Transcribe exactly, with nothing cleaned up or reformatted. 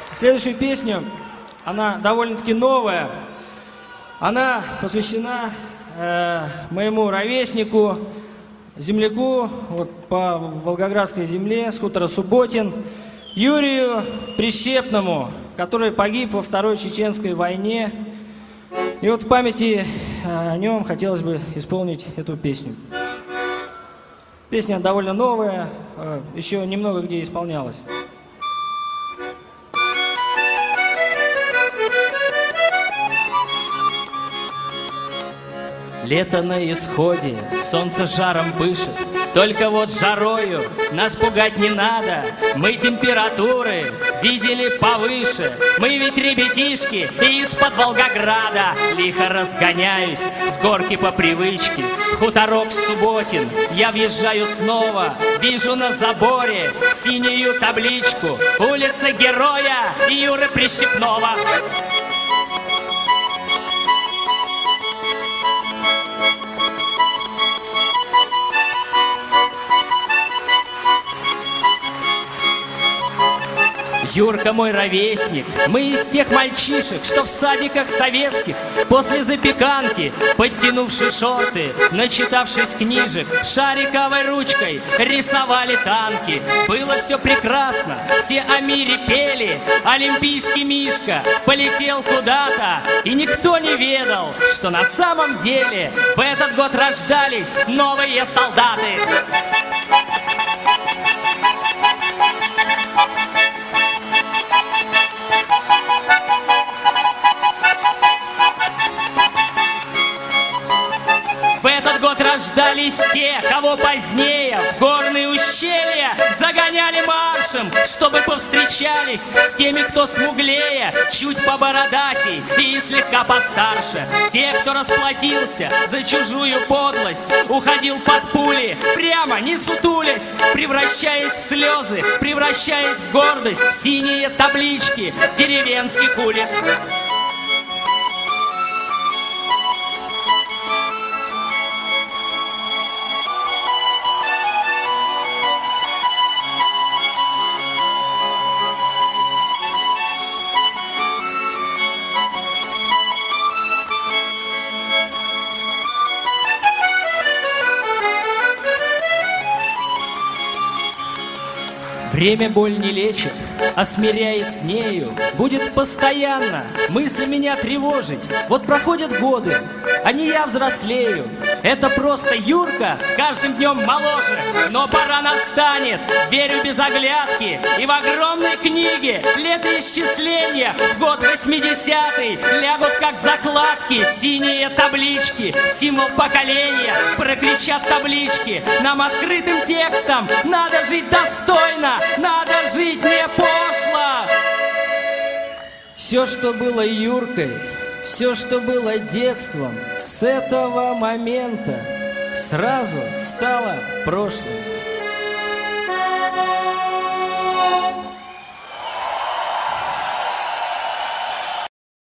Следующую песню, она довольно-таки новая. Она посвящена э, моему ровеснику, земляку вот, по Волгоградской земле, с хутора Субботин, Юрию Прищепному, который погиб во Второй Чеченской войне. И вот в памяти о нем хотелось бы исполнить эту песню. Песня довольно новая, еще немного где исполнялась. Лето на исходе, солнце жаром пышет, только вот жарою нас пугать не надо. Мы температуры видели повыше, мы ведь ребятишки из-под Волгограда. Лихо разгоняюсь с горки по привычке, в хуторок Субботин я въезжаю снова. Вижу на заборе синюю табличку: улица Героя Юры Прищепного. Юрка мой ровесник, мы из тех мальчишек, что в садиках советских после запеканки, подтянувши шорты, начитавшись книжек, шариковой ручкой рисовали танки. Было все прекрасно, все о мире пели, олимпийский Мишка полетел куда-то, и никто не ведал, что на самом деле в этот год рождались новые солдаты. В этот год рождались те, кого позднее в горные ущелья загоняли маршем, чтобы повстречались с теми, кто смуглее, чуть побородатей и слегка постарше. Те, кто расплатился за чужую подлость, уходил под пули, прямо не сутулясь, превращаясь в слезы, превращаясь в гордость, в синие таблички деревенских улиц. Время боль не лечит, а смиряет с нею. Будет постоянно мысли меня тревожить. Вот проходят годы, а не я взрослею. Это просто Юрка с каждым днем моложе. Но пора настанет, верю без оглядки. И в огромной книге летоисчисления в год восьмидесятый лягут как закладки синие таблички, символ поколения. Прокричат таблички нам открытым текстом: надо жить достойно, надо жить не пошло. Все, что было Юркой, все, что было детством, с этого момента сразу стало прошлым.